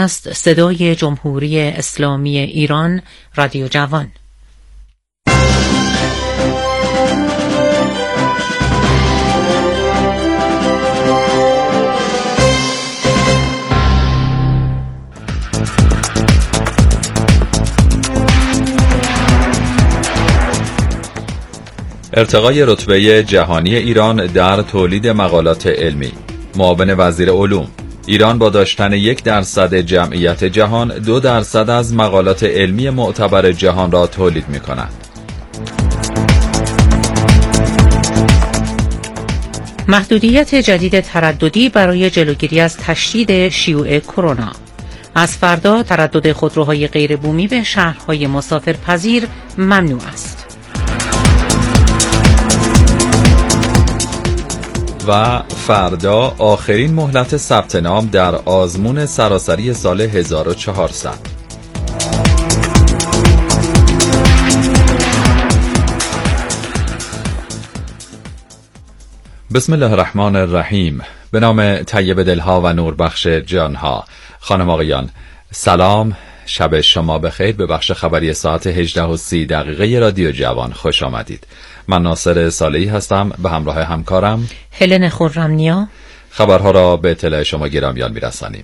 است صدای جمهوری اسلامی ایران، رادیو جوان. ارتقای رتبه جهانی ایران در تولید مقالات علمی. معاون وزیر علوم: ایران با داشتن 1% جمعیت جهان 2% از مقالات علمی معتبر جهان را تولید می کند. محدودیت جدید ترددی برای جلوگیری از تشدید شیوع کرونا. از فردا تردد خودروهای غیر بومی به شهرهای مسافرپذیر ممنوع است. و فردا آخرین مهلت ثبت نام در آزمون سراسری سال 1400. بسم الله الرحمن الرحیم. به نام طیب دلها و نوربخش جانها. خانم آقایان، سلام، شب شما بخیر. به بخش خبری ساعت 18:30 رادیو جوان خوش آمدید. من ناصر صالحی هستم به همراه همکارم هلن خرمنیا. خبرها را به اطلاع شما گرامیان میرسانیم.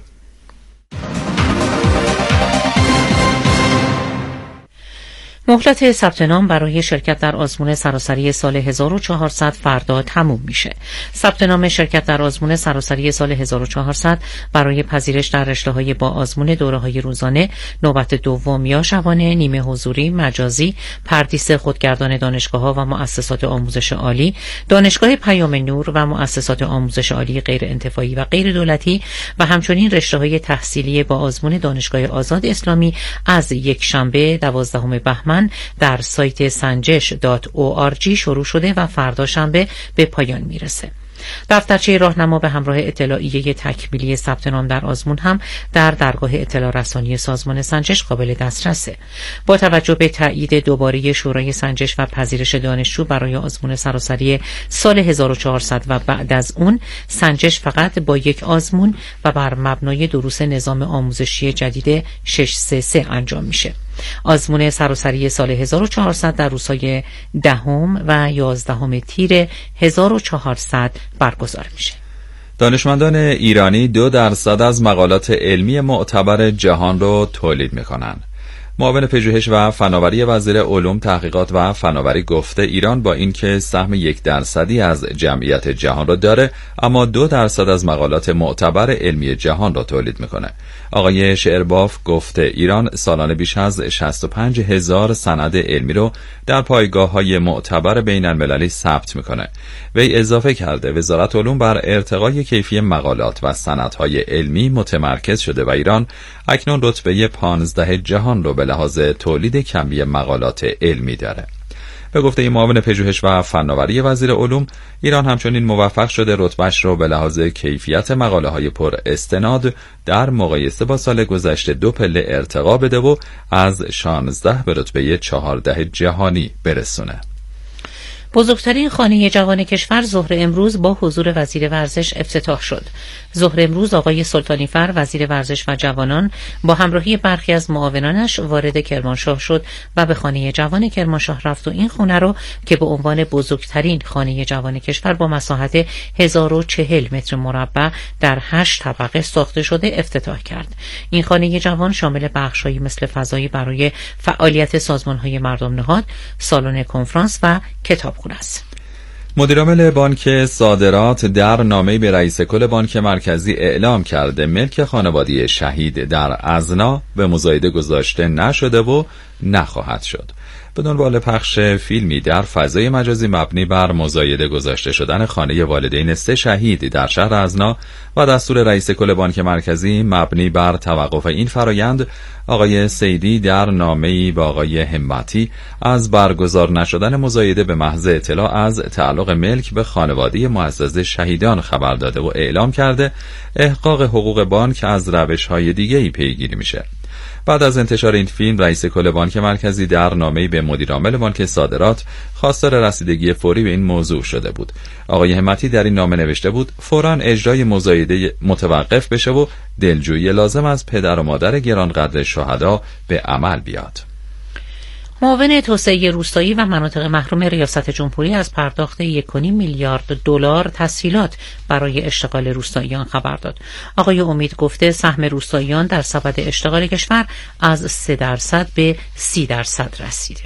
مهلت ثبت نام برای شرکت در آزمون سراسری سال 1400 فردا تموم میشه. ثبت نام شرکت در آزمون سراسری سال 1400 برای پذیرش در رشته‌های با آزمون دوره‌های روزانه، نوبت دوم یا شبانه، نیمه حضوری، مجازی، پردیس خودگردان دانشگاه‌ها و مؤسسات آموزش عالی، دانشگاه پیام نور و مؤسسات آموزش عالی غیر انتفاعی و غیر دولتی و همچنین رشته‌های تحصیلی با آزمون دانشگاه آزاد اسلامی از یکشنبه 12 بهمن در سایت sanjesh.org شروع شده و فردا شنبه به پایان میرسه. دفترچه راهنما به همراه اطلاعیه تکمیلی ثبت نام در آزمون هم در درگاه اطلاع رسانی سازمان سنجش قابل دسترسه. با توجه به تایید دوباره شورای سنجش و پذیرش دانشجو برای آزمون سراسری سال 1400 و بعد از اون، سنجش فقط با یک آزمون و بر مبنای دروس نظام آموزشی جدید 633 انجام میشه. آزمون سراسری سال 1400 در روزهای 10 و 11 تیر 1400 برگزار میشه. دانشمندان ایرانی 2% از مقالات علمی معتبر جهان رو تولید میکنن. معاون پژوهش و فناوری وزیر علوم، تحقیقات و فناوری گفته ایران با اینکه سهم 1% از جمعیت جهان را داره، اما 2% از مقالات معتبر علمی جهان را تولید میکنه. آقای شعرباف گفته ایران سالانه بیش از 65,000 سند علمی رو در پایگاه‌های معتبر بین‌المللی ثبت میکنه. وی اضافه کرده وزارت علوم بر ارتقای کیفی مقالات و سندهای علمی متمرکز شده و ایران اکنون رتبه 15 جهان رو به لحاظ تولید کمی مقالات علمی داره. به گفته معاون پژوهش و فناوری وزیر علوم، ایران همچنین موفق شده رتبهش رو به لحاظ کیفیت مقاله‌های پر استناد در مقایسه با سال گذشته 2 پله ارتقا بده و از 16 به رتبه 14 جهانی برسونه. بزرگترین خانه جوان کشور ظهر امروز با حضور وزیر ورزش افتتاح شد. ظهر امروز آقای سلطانیفر وزیر ورزش و جوانان با همراهی برخی از معاونانش وارد کرمانشاه شد و به خانه جوان کرمانشاه رفت و این خانه رو که به عنوان بزرگترین خانه جوان کشور با مساحت 1040 متر مربع در 8 طبقه ساخته شده افتتاح کرد. این خانه جوان شامل بخش‌هایی مثل فضایی برای فعالیت سازمان‌های مردم نهاد، سالن کنفرانس و کتابخانه است. مدیرعامل بانک صادرات در نامه‌ای به رئیس کل بانک مرکزی اعلام کرده ملک خانواده شهید در ازنا به مزایده گذاشته نشده و نخواهد شد. به دنبال پخش فیلمی در فضای مجازی مبنی بر مزایده گذاشته شدن خانه والدین 3 شهید در شهر ازنا و دستور رئیس کل بانک مرکزی مبنی بر توقف این فرایند، آقای سیدی در نامه‌ای با آقای همتی از برگزار نشدن مزایده به محض اطلاع از تعلق ملک به خانواده معزز شهیدان خبر داده و اعلام کرده احقاق حقوق بانک از روش‌های دیگه‌ای پیگیری میشه. بعد از انتشار این فیلم، رئیس کل بانک مرکزی در نامه‌ای به مدیر عامل بانک صادرات خواستار رسیدگی فوری به این موضوع شده بود. آقای همتی در این نامه نوشته بود فوراً اجرای مزایده متوقف بشه و دلجویی لازم از پدر و مادر گرانقدر شهدا به عمل بیاد. معاون توسعه روستایی و مناطق محروم ریاست جمهوری از پرداخت 1.5 میلیارد دلار تسهیلات برای اشتغال روستاییان خبر داد. آقای امید گفته سهم روستاییان در سبد اشتغال کشور از 3% به 30% رسیده.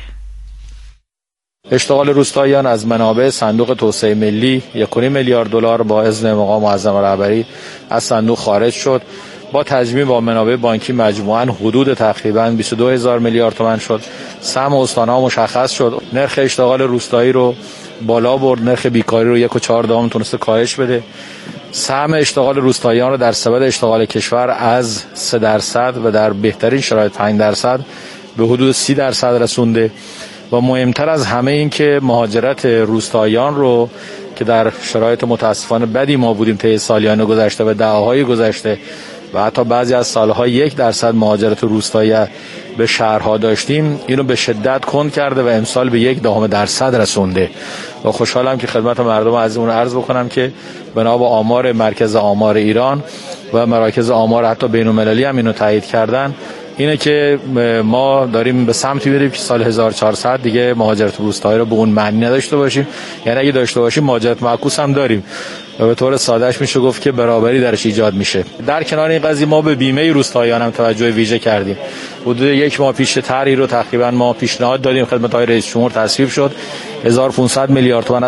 اشتغال روستاییان از منابع صندوق توسعه ملی 1.5 میلیارد دلار با اذن مقام معظم رهبری از صندوق خارج شد. با تجمیع با منابع بانکی مجموعاً حدود تقریباً 22,000 میلیارد تومان شد. سهم استان‌ها مشخص شد. نرخ اشتغال روستایی رو بالا برد، نرخ بیکاری رو 1.4 تونسته کاهش بده. سهم اشتغال روستاییان رو در سبد اشتغال کشور از 3% و در بهترین شرایط 5% به حدود 30% رسونده. و مهمتر از همه این که مهاجرت روستاییان رو که در شرایط متاسفانه بدی ما بودیم طی سالیان گذشته و دهه‌های گذشته و حتی بعضی از سالها 1% مهاجرت روستایی به شهرها داشتیم، اینو به شدت کند کرده و امسال به 0.1% رسونده. و خوشحالم که خدمت مردم عزیزمون عرض بکنم که بنا به آمار مرکز آمار ایران و مراکز آمار حتی بین‌المللی هم اینو تایید کردن، اینه که ما داریم به سمتی میریم که سال 1400 دیگه مهاجرت روستایی رو به اون معنی نداشته باشیم. یعنی اگه داشته باشیم مهاجرت معکوس هم داریم و به طور سادهش میشه گفت که برابری درش ایجاد میشه. در کنار این قضیه ما به بیمه روستاییان هم توجه ویژه کردیم. حدود 1 ماه پیش طرحی رو تقریبا ما پیشنهاد دادیم خدمت آقای رئیس جمهور، تصویب شد. 1500 میلیارد تومان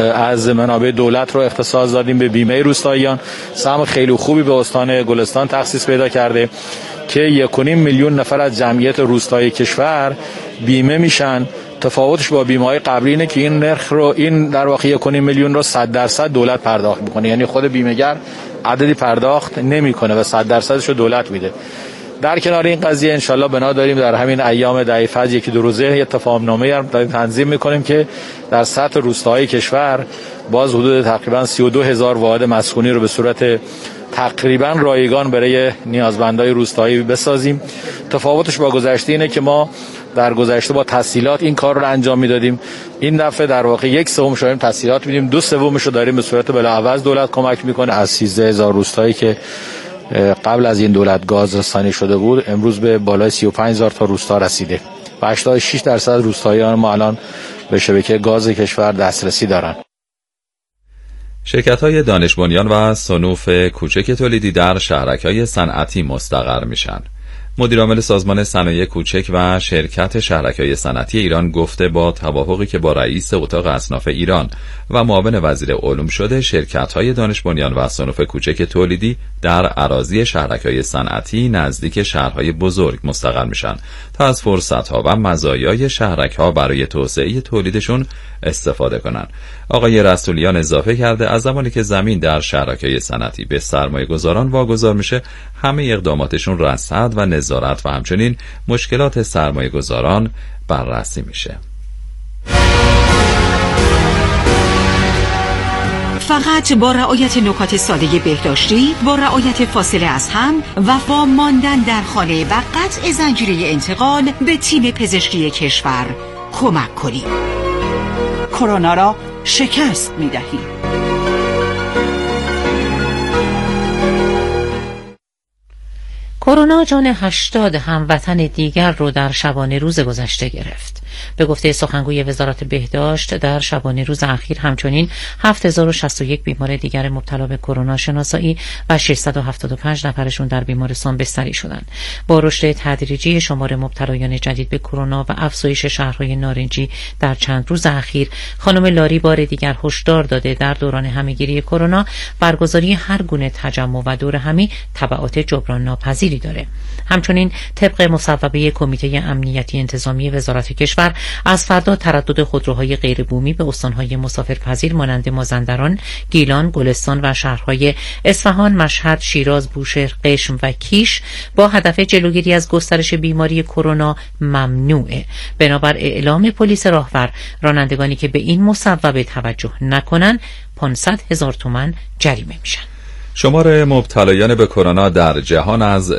از منابع دولت رو اختصاص دادیم به بیمه روستاییان. سهم خیلی خوبی به استان گلستان تخصیص پیدا کرده که 1.5 میلیون نفر از جمعیت روستایی کشور بیمه میشن. تفاوتش با بیمه‌های قبلی اینه که این نرخ رو، این در واقع 1.5 میلیون رو 100% دولت پرداخت میکنه. یعنی خود بیمه‌گر عددی پرداخت نمیکنه و 100%ش رو دولت میده. در کنار این قضیه انشالله بنا داریم در همین ایام دعی فجر 1-2 روزه یه تفاهمنامه هم تنظیم میکنیم که در سطح روستایی کشور باز حدود تقریبا 32,000 واحد مسکونی رو به صورت تقریبا رایگان برای نیازمندای روستایی بسازیم. تفاوتش با گذشته اینه که ما در گذشته با تسهیلات این کار رو انجام میدادیم. این دفعه در واقع 1/3 داریم تسهیلات میدیم، 2/3 رو داریم به صورت بلاعوض دولت کمک میکنه. از 13,000 روستایی که قبل از این دولت گاز رسانی شده بود امروز به بالای 35,000 تا روستا رسیده و 86% روستاییان ما الان به شبکه گاز کشور دسترسی دارن. شرکت‌های دانش بنیان و صنوف کوچک تولیدی در شهرک‌های صنعتی مستقر میشن. مدیر عامل سازمان صنایع کوچک و شرکت شهرک‌های صنعتی ایران گفته با توافقی که با رئیس اتاق اصناف ایران و معاون وزیر علوم شده، شرکت‌های دانش بنیان و صنوف کوچک تولیدی در اراضی شهرک‌های صنعتی نزدیک شهرهای بزرگ مستقر میشن تا از فرصت‌ها و مزایای شهرک‌ها برای توسعه تولیدشون استفاده کنن. آقای رسولیان اضافه کرده از زمانی که زمین در شهرک‌های صنعتی به سرمایه‌گذاران واگذار میشه، همه اقداماتشون رصد و نظارت و همچنین مشکلات سرمایه‌گذاران بررسی میشه. فقط با رعایت نکات ساده بهداشتی، با رعایت فاصله از هم و با ماندن در خانه و قطع زنجیره انتقال به تیم پزشکی کشور کمک کنیم. کرونا را شکست می‌دهیم. کرونا جان 80 هموطن دیگر رو در شبانه روز گذشته گرفت. به گفته سخنگوی وزارت بهداشت در شبانه روز اخیر همچنین 7061 بیمار دیگر مبتلا به کرونا شناسایی و 675 نفرشون در بیمارستان بستری شدند. با رشد تدریجی شمار مبتلایان جدید به کرونا و افزایش شهرهای نارنجی در چند روز اخیر، خانم لاری بار دیگر هشدار داده در دوران همهگیری کرونا برگزاری هر گونه تجمع و دور همی تبعات جبران ناپذیری داره. همچنین طبق مصوبه کمیته امنیتی انتظامی وزارت کشور از فردا تردد خودروهای غیر بومی به استانهای مسافرپذیر مانند مازندران، گیلان، گلستان و شهرهای اصفهان، مشهد، شیراز، بوشهر، قشم و کیش با هدف جلوگیری از گسترش بیماری کرونا ممنوعه. بنابر اعلام پلیس راهور، رانندگانی که به این مصوبه توجه نکنن 500,000 تومان جریمه میشن. شمار مبتلایان به کرونا در جهان از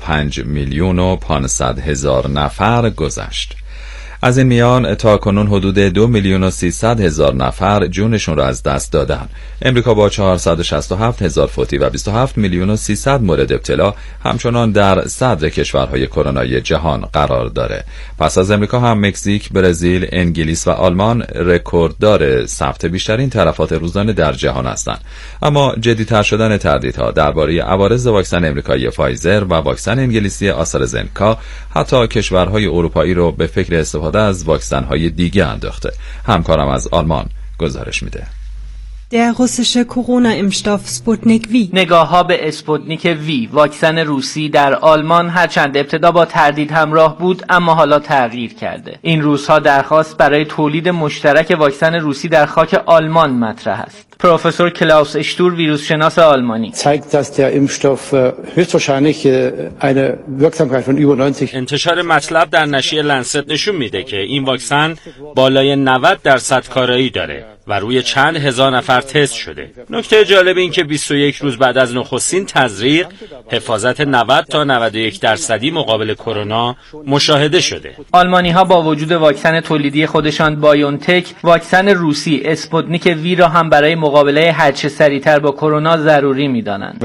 105,500,000 نفر گذشت. از این میان تا کنون حدود 2,300,000 نفر جونشون را از دست دادن. امریکا با 467,000 فوتی و 27,300,000 مورد ابتلا همچنان در صدر کشورهای کرونایی جهان قرار داره. پس از امریکا هم مکزیک، برزیل، انگلیس و آلمان رکورددار ثبت بیشترین تلفات روزانه در جهان هستند. اما جدی‌تر شدن تردیدها درباره عوارض واکسن امریکایی فایزر و واکسن انگلیسی آسترازنکا حتی کشورهای اروپایی رو به فکر استفاده از واکسن‌های دیگه انداخته. همکارم از آلمان گزارش میده. Der russische Corona-Impfstoff Sputnik V. نگاه‌ها به اسپوتنیک وی، واکسن روسی در آلمان، هرچند ابتدا با تردید همراه بود اما حالا تغییر کرده. این روزها درخواست برای تولید مشترک واکسن روسی در خاک آلمان مطرح است. پروفسور کلاوس اشتور، ویروس شناس آلمانی: zeigt, dass der Impfstoff höchstwahrscheinlich eine Wirksamkeit von über 90. انتشار مطلب در نشریه لنست نشون میده که این واکسن بالای 90% کارایی داره و روی چند هزار نفر تست شده. نکته جالب این که 21 روز بعد از نخستین تزریق حفاظت 90 تا 91% مقابل کرونا مشاهده شده. آلمانی‌ها با وجود واکسن تولیدی خودشان بایونتک، واکسن روسی اسپوتنیک وی را هم برای مقابله هرچه سریعتر با کرونا ضروری می‌دانند.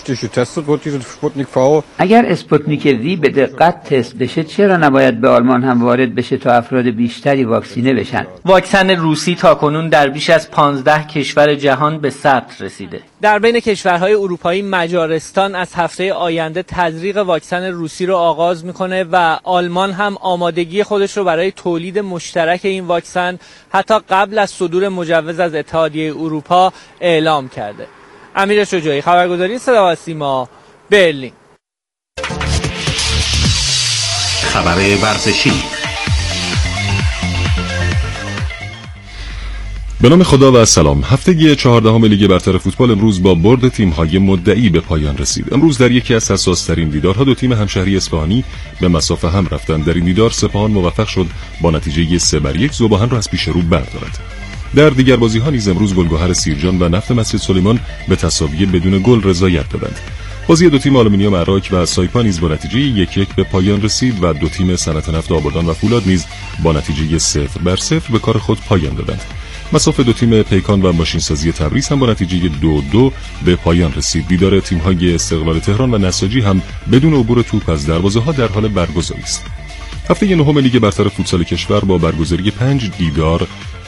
اگر اسپوتنیک وی به دقت تست بشه چرا نباید به آلمان هم وارد بشه تا افراد بیشتری واکسینه بشن؟ واکسن روسی تاکنون در بیش از 15 کشور جهان به ثبت رسیده. در بین کشورهای اروپایی مجارستان از هفته آینده تزریق واکسن روسی رو آغاز میکنه و آلمان هم آمادگی خودش رو برای تولید مشترک این واکسن حتی قبل از صدور مجوز از اتحادیه اروپا اعلام کرده. امیر شجاعی، خبرگزاری صدا و سیما، برلین. خبر ورزشی. به نام خدا و سلام. هفتگی 14 لیگ برتر فوتبال امروز با برد تیم‌های مدعی به پایان رسید. امروز در یکی از حساس‌ترین دیدارها دو تیم همشهری اصفهانی به مسافه هم رفتند. در این دیدار سپاهان موفق شد با نتیجه 3-1 ذوباهن را از پیش رو بردارد. در دیگر بازی‌ها نیز امروز گلگهر سیرجان و نفت مسجد سلیمان به تساوی بدون گل رضایت دادند. بازی دو تیم آلومینیوم عراق و سایپا نیز با نتیجه 1-1 به پایان رسید و دو تیم صنعت نفت آبادان و فولاد نیز با نتیجه 0-0 به کار خود پایان دادند. مسافه دو تیم پیکان و ماشینسازی تبریز هم با نتیجه 2-2 به پایان رسید. دیدار تیم‌های استقلال تهران و نساجی هم بدون عبور توپ از دروازه‌ها در حال برگزاری است. هفته 9 لیگ برتر فوتسال کشور با برگزاری 5 دیدار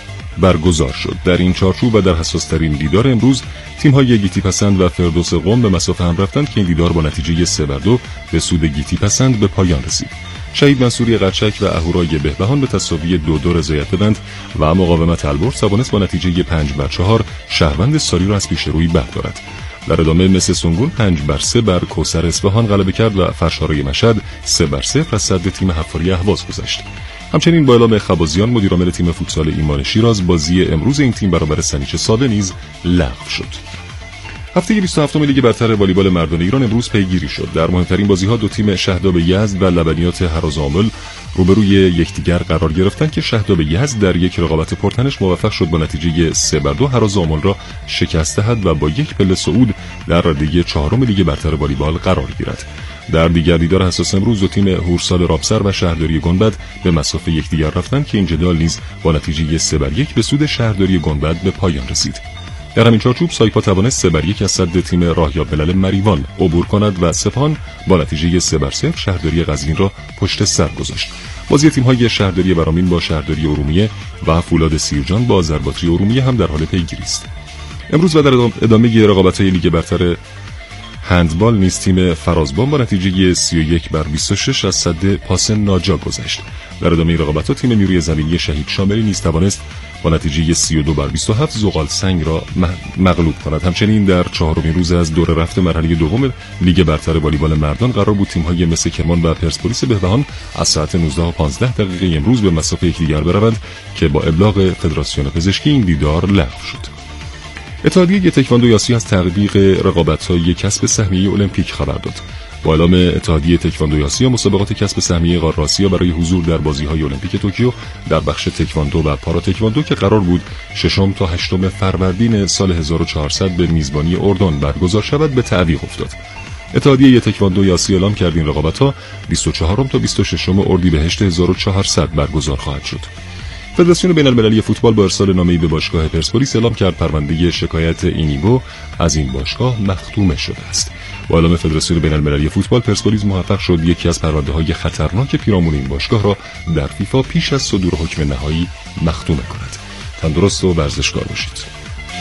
برگزار شد. در این چارچوب و در حساس‌ترین دیدار امروز تیم‌های گیتی پسند و فردوس قم به مسافه هم رفتند که این دیدار با نتیجه 3-2 به سود گیتی پسند به پایان رسید. شهید منصوری قرچک و اهورای بهبهان به تساوی 2-2 رضایت دادند و مقاومت البرز توانست با نتیجه 5-4 شهروند ساری را از پیش روی بردارد. در ادامه مس سنگون 5-3 بر کوثر اصفهان غلبه کرد و فرشارای مشهد 3-0 از صد تیم حفاری اهواز گذشت. همچنین با اعلام خبازیان مدیرعامل تیم فوتسال ایمان شیراز بازی امروز این تیم برابر سنیچ ساده نیز لغو شد. هفته 27 لیگ برتر والیبال مردان ایران امروز پیگیری شد. در مهمترین بازی‌ها دو تیم شهداب یزد و لبنیات هرازآمل روبروی یکدیگر قرار گرفتند که شهداب یزد در یک رقابت پرتنش موفق شد با نتیجه 3-2 هرازآمل را شکست دهد و با یک پله صعود در رده 4 لیگ برتر والیبال قرار گیرد. در دیگر دیدار حساس امروز دو تیم هورسال رابسر و شهرداری گنبد به مسافه یکدیگر رفتند که این جدال نیز با نتیجه 3-1 به سود شهرداری گنبد به پایان رسید. در همین چارچوب سایپا توانست 3-1 از صد تیم راهیاب ملل مریوان عبور کند و سپاهان با نتیجه 3-0 شهرداری قزوین را پشت سر گذاشت. بازی تیم‌های شهرداری ورامین با شهرداری ارومیه و فولاد سیرجان با آذرباتری ارومیه هم در حال پیگیری است. امروز و در ادامه رقابت‌های لیگ برتر هندبال نیز تیم فرازبان با نتیجه 31-26 از صد پاس ناجا گذشت. در ادامه رقابت‌ها تیم نیروی زمینی شهید شاملی نیز توانست با نتیجه 32-27 زغال سنگ را مغلوب کند. همچنین در چهارمین روز از دور رفت مرحله دوم لیگ برتر والیبال مردان قرار بود تیم‌های مثل کرمان و پرسپولیس بهبهان از ساعت 19:15 امروز به مسافه یکدیگر بروند که با ابلاغ فدراسیون پزشکی این دیدار لغو شد. اتحادیه تکواندو آسیا از تطبیق رقابت‌های کسب سهمیه المپیک خبر داد. با اعلام اتحادیه تکواندوی آسیا، مسابقات کسب سهمیه قاره آسیا برای حضور در بازی‌های المپیک توکیو در بخش تکواندو و پارا تکواندو که قرار بود 6 تا 8 فروردین سال 1400 به میزبانی اردن برگزار شود به تعویق افتاد. اتحادیه تکواندوی آسیا اعلام کرد این رقابت‌ها 24 تا 26 اردیبهشت 1400 برگزار خواهد شد. فدراسیون بین‌المللی فوتبال با ارسال نامه‌ای به باشگاه پرسپولیس اعلام کرد پرونده شکایت اینیگو از این باشگاه مختوم شده است. با اعلام فدراسیون بین‌المللی فوتبال، پرسپولیس موفق شد یکی از پرونده‌های خطرناک پیرامون این باشگاه را در فیفا پیش از صدور حکم نهایی مختوم کند. تندرست و ورزشکار باشید.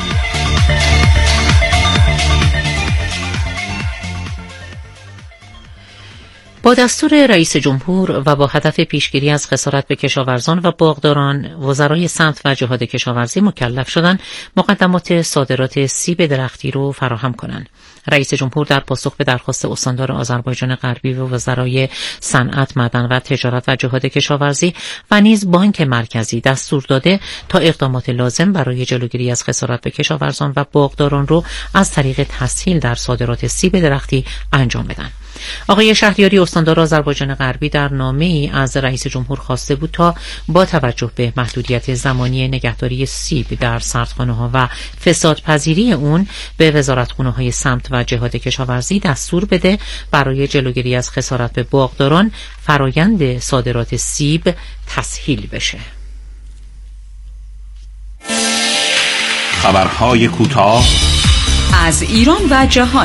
با دستور رئیس جمهور و با هدف پیشگیری از خسارت به کشاورزان و باغداران، وزرای سمت و جهاد کشاورزی مکلف شدند مقدمات صادرات سیب درختی رو فراهم کنند. رئیس جمهور در پاسخ به درخواست استاندار آذربایجان غربی و وزرای صنعت، معدن و تجارت و جهاد کشاورزی و نیز بانک مرکزی دستور داده تا اقدامات لازم برای جلوگیری از خسارت به کشاورزان و باغداران رو از طریق تسهیل در صادرات سیب درختی انجام بدن. آقای شهریاری استاندار آذربایجان غربی در نامه‌ای از رئیس جمهور خواسته بود تا با توجه به محدودیت زمانی نگهداری سیب در سردخانه‌ها و فسادپذیری اون به وزارتخونه‌های سمت و جهاد کشاورزی دستور بده برای جلوگیری از خسارت به باغداران فرایند صادرات سیب تسهیل بشه. خبرهای کوتاه از ایران و جهان.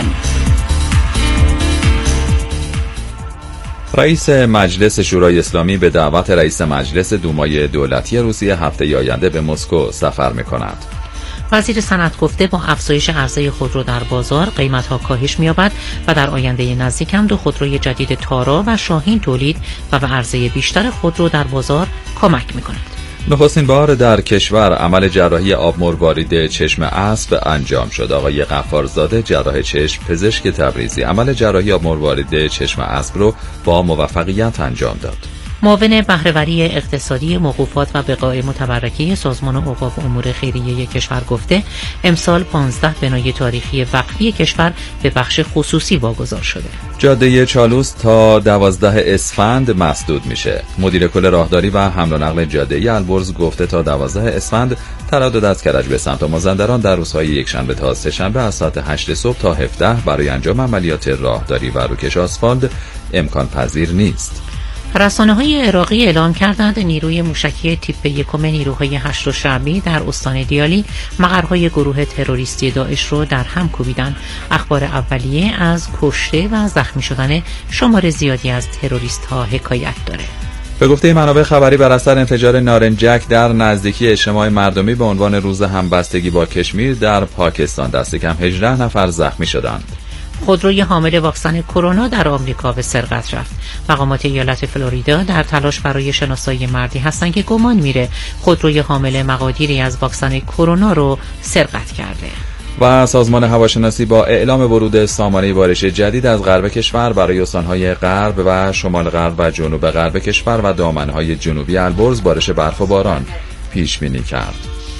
رئیس مجلس شورای اسلامی به دعوت رئیس مجلس دومای دولتی روسیه هفته آینده به مسکو سفر می‌کند. وزیر صنعت گفته با افزایش عرضه خودرو در بازار قیمت‌ها کاهش می‌یابد و در آینده نزدیک هم دو خودروی جدید تارا و شاهین تولید و به عرضه بیشتر خودرو در بازار کمک می‌کند. نخستین بار در کشور عمل جراحی آب مروارید چشم اسب انجام شد. آقای غفارزاده جراح چشم پزشک تبریزی عمل جراحی آب مروارید چشم اسب رو با موفقیت انجام داد. معاون بهره‌وری اقتصادی موقوفات و بقاع متبرکه سازمان اوقاف امور خیریه کشور گفته امسال 15 بنای تاریخی وقفی کشور به بخش خصوصی واگذار شده. جاده چالوس تا 12 اسفند مسدود میشه. مدیر کل راهداری و حمل و نقل جاده البرز گفته تا 12 اسفند تردد از کرج به سمت مازندران در روزهای یکشنبه تا سه‌شنبه از ساعت 8 صبح تا 17 برای انجام عملیات راهداری و روکش آسفالت امکان پذیر نیست. رسانه‌های عراقی اعلام کردند نیروی موشکی تیپ 1 نیروهای هشت شعبی در استان دیالی مقرهای گروه تروریستی داعش رو در هم کوبیدند. اخبار اولیه از کشته و زخمی شدن شمار زیادی از تروریست‌ها حکایت داره. به گفته منابع خبری بر اثر انفجار نارنجک در نزدیکی اجتماع مردمی به عنوان روز همبستگی با کشمیر در پاکستان دست کم 18 نفر زخمی شدند. خودروی حامل واکسن کرونا در آمریکا به سرقت رفت. مقامات ایالت فلوریدا در تلاش برای شناسایی مردی هستند که گمان میره خودروی حامل مقادیری از واکسن کرونا رو سرقت کرده. و سازمان هواشناسی با اعلام ورود سامانه بارش جدید از غرب کشور برای استانهای غرب و شمال غرب و جنوب غرب کشور و دامنهای جنوبی البرز بارش برف و باران پیش بینی کرد.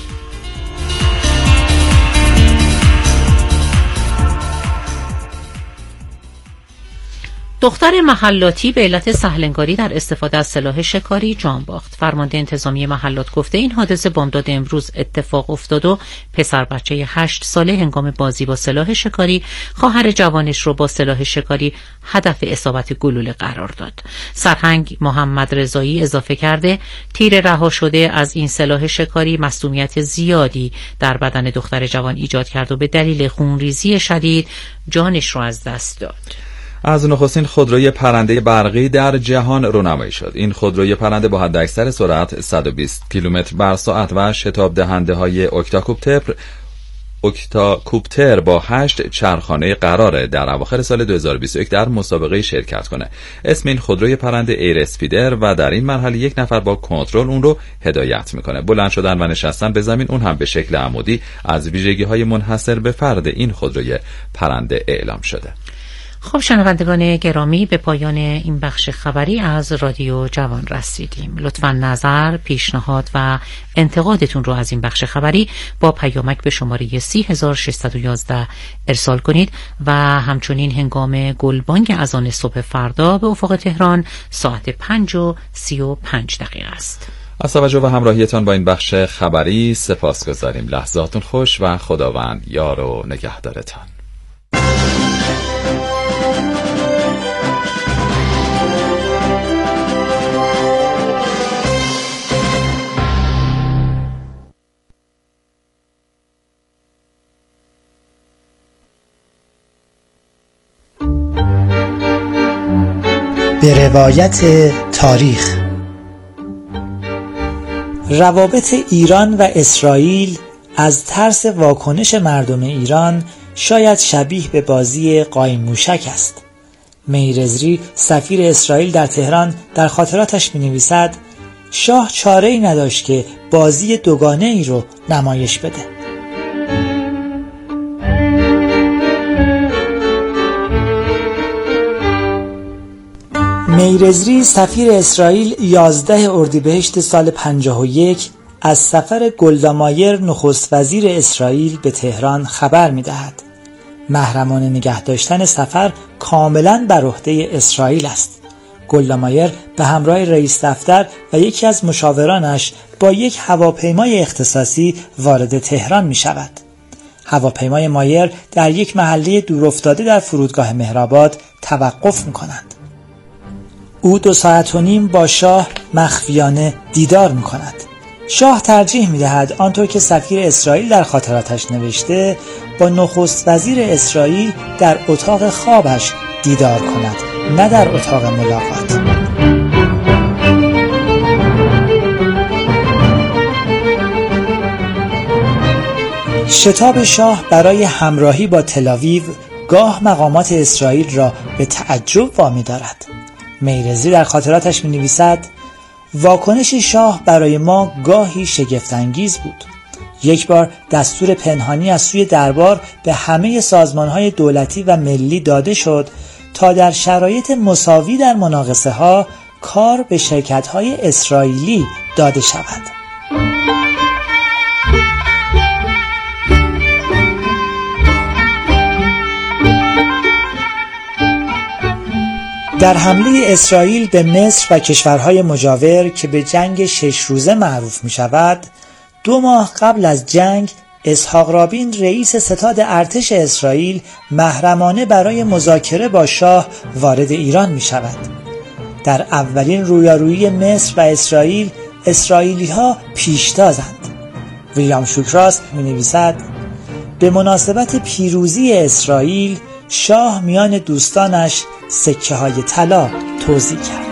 دختر محلاتی به علت سهلنگاری در استفاده از سلاح شکاری جان باخت. فرمانده انتظامی محلات گفته این حادثه بامداد امروز اتفاق افتاد و پسر بچه 8 ساله هنگام بازی با سلاح شکاری خواهر جوانش رو با سلاح شکاری هدف اصابت گلوله قرار داد. سرهنگ محمد رضایی اضافه کرده تیر رها شده از این سلاح شکاری مصدومیت زیادی در بدن دختر جوان ایجاد کرد و به دلیل خونریزی شدید جانش رو از دست داد. از نخستین خودروی پرنده برقی در جهان رونمایی شد. این خودروی پرنده با حداکثر سرعت 120 کیلومتر بر ساعت و شتاب دهنده های اکتاکوپتر با 8 چرخانه قراره در اواخر سال 2021 در مسابقه شرکت کنه. اسم این خودروی پرنده ایر اسپیدر و در این مرحله یک نفر با کنترل اون رو هدایت میکنه. بلند شدن و نشستن به زمین اون هم به شکل عمودی از ویژگی‌های منحصر به فرد این خودروی پرنده اعلام شده. خب شنوندگان گرامی، به پایان این بخش خبری از رادیو جوان رسیدیم. لطفاً نظر، پیشنهاد و انتقادتون رو از این بخش خبری با پیامک به شماره 30611 ارسال کنید و همچنین هنگام گلبانگ اذان صبح فردا به افق تهران ساعت 5:35 است. از توجه و همراهیتان با این بخش خبری سپاسگزاریم. لحظاتون خوش و خداوند یار و نگهدارتان. به روایت تاریخ، روابط ایران و اسرائیل از ترس واکنش مردم ایران شاید شبیه به بازی قایم موشک است. میرزری سفیر اسرائیل در تهران در خاطراتش می‌نویسد شاه چاره‌ای نداشت که بازی دوگانه ای رو نمایش بده. میرزری سفیر اسرائیل 11 اردیبهشت سال 51 از سفر گولدا مایر نخست وزیر اسرائیل به تهران خبر می‌دهد. محرمانه نگه داشتن سفر کاملاً بر عهده اسرائیل است. گولدا مایر به همراه رئیس دفتر و یکی از مشاورانش با یک هواپیمای اختصاصی وارد تهران می‌شود. هواپیمای مایر در یک محله دورافتاده در فرودگاه مهرآباد توقف می‌کند. او 2.5 ساعت با شاه مخفیانه دیدار می‌کند. شاه ترجیح می‌دهد آنطور که سفیر اسرائیل در خاطراتش نوشته با نخست وزیر اسرائیل در اتاق خوابش دیدار کند، نه در اتاق ملاقات. شتاب شاه برای همراهی با تل‌آویو گاه مقامات اسرائیل را به تعجب وامی دارد. میرزری در خاطراتش می‌نویسد واکنش شاه برای ما گاهی شگفت‌انگیز بود. یک بار دستور پنهانی از سوی دربار به همه سازمان‌های دولتی و ملی داده شد تا در شرایط مساوی در مناقصه‌ها کار به شرکت‌های اسرائیلی داده شود. در حمله اسرائیل به مصر و کشورهای مجاور که به جنگ 6 روزه معروف می شود، 2 ماه قبل از جنگ اسحاق رابین رئیس ستاد ارتش اسرائیل محرمانه برای مذاکره با شاه وارد ایران می شود. در اولین رویارویی مصر و اسرائیل، اسرائیلی ها پیشتازند. ویلیام شوکراس می نویسد به مناسبت پیروزی اسرائیل شاه میان دوستانش سکه های طلا توزیع کرد.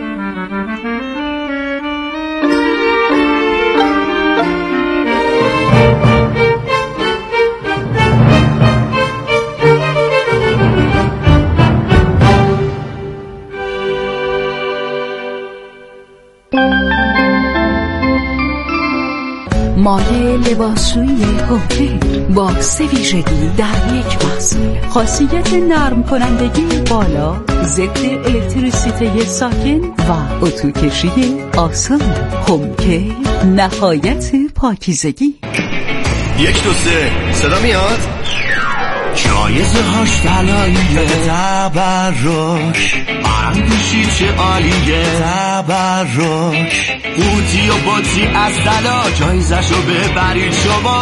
مایه لباسشویی هوکر با 3 ویژگی در یک محصول. خاصیت نرم کنندگی بالا، ضد الکتریسیته ساکن و اتو کشی آسان. هوکر نهایت پاکیزگی. 1 2 3 صدا میاد؟ جایزه هاش طلاییه، تبرک اندیشی چه عالیه، تبرک قوطی و باطی از طلا، جایزشو ببرید شما.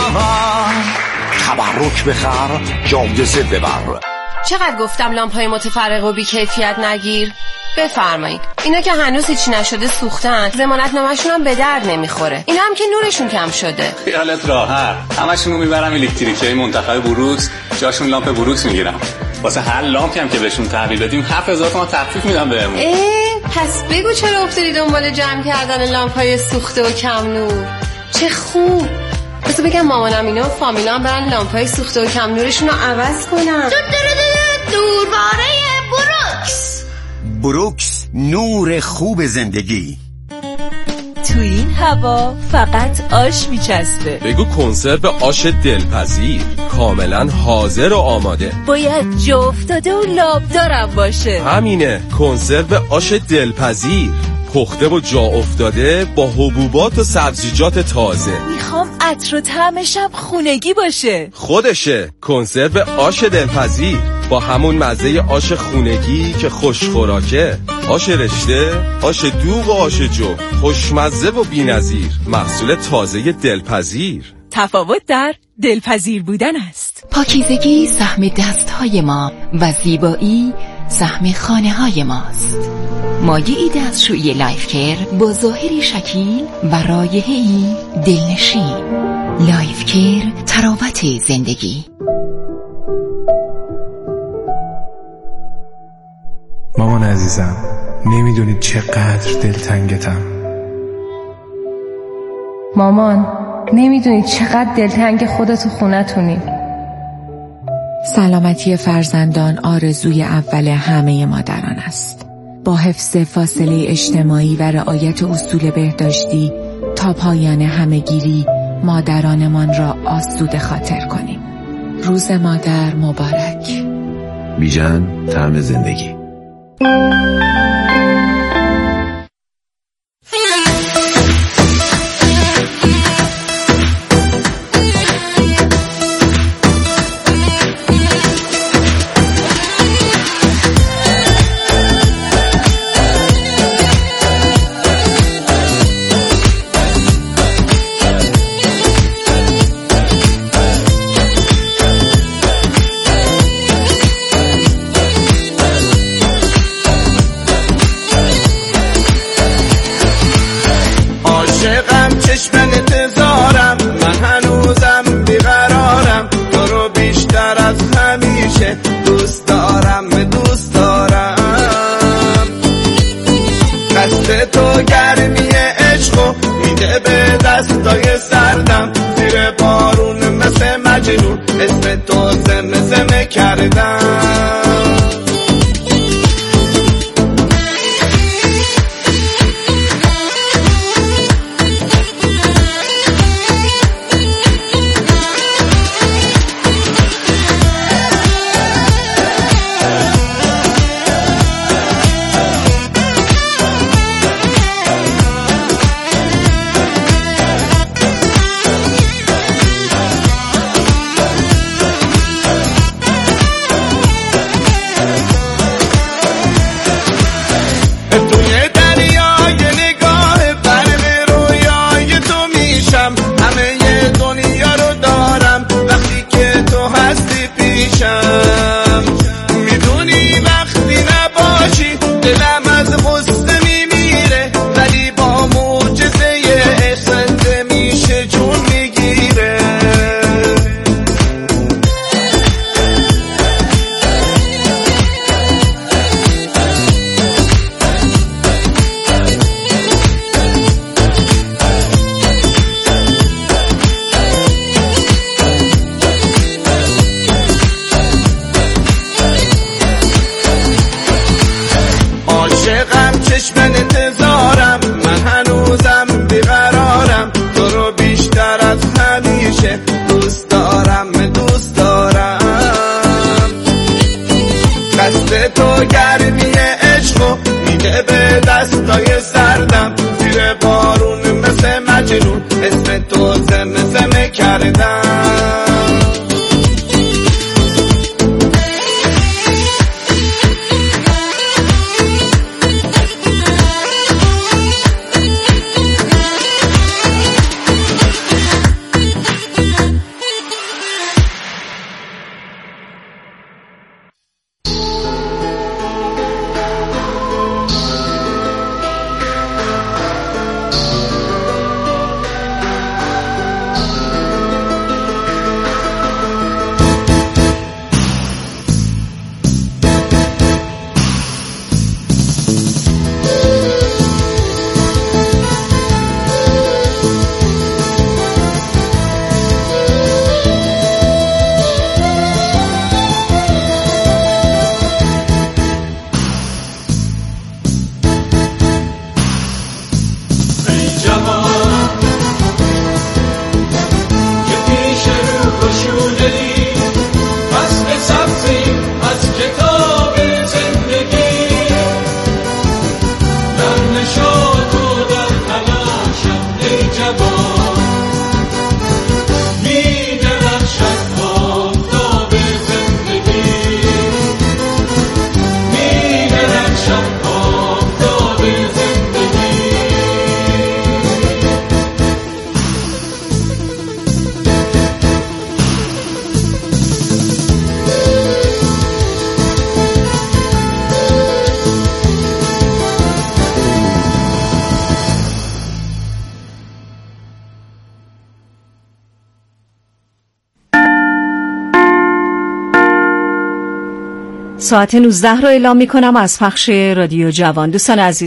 تبرک بخر، جایزه ببر. چقدر گفتم لامپای متفرق و بی کیفیت نگیر؟ بفرمایید. اینا که هنوز هیچی نشده سوختن، ضمانت نامه‌شون هم به درد نمیخوره. اینا هم که نورشون کم شده. خیالت راحت، همشون رو میبرم الکتریکی منتخب بروکس، جاشون لامپ بروکس میگیرم. واسه هر لامپی هم که بهشون تحویل بدیم 7000 تومان تخفیف میدم بهمون. پس بگو چرا افتادی دنبال جمع کردن لامپای سوخته و کم نور؟ چه خوب. بس بگم مامانم اینا و فامیلا هم برن لامپای سوخته و کم نورشون رو عوض کنن. دورواره بروکس. بروکس، نور خوب زندگی. تو این هوا فقط آش میچسته. بگو کنسرو آش دلپذیر، کاملا حاضر و آماده. باید جا افتاده و لابدارم باشه. همینه، کنسرو آش دلپذیر، پخته و جا افتاده با حبوبات و سبزیجات تازه. میخوام عطر و طعمشم خونگی باشه. خودشه، کنسرو آش دلپذیر با همون مزه آش خونگی که خوشخوراکه. آش رشته، آش دوغ و آش جو، خوشمزه و بی‌نظیر، محصول تازه دلپذیر. تفاوت در دلپذیر بودن است. پاکیزگی سهم دستهای ما و زیبایی سهم خانه های ماست. مایعی دستشویی لایف کیر با ظاهری شکیل و رایحه‌ای دلنشین. لایف کیر، تراوت زندگی. مامان عزیزم، نمیدونید چقدر دلتنگتم. مامان، نمیدونید چقدر دلتنگ خودت و خونتونی. سلامتی فرزندان آرزوی اول همه مادران است. با حفظ فاصله اجتماعی و رعایت اصول بهداشتی تا پایان همه‌گیری مادرانمان را آسوده خاطر کنیم. روز مادر مبارک. بیژن، طعم زندگی. ساعت 19 رو اعلام می‌کنم از پخش رادیو جوان. دوستان عزیز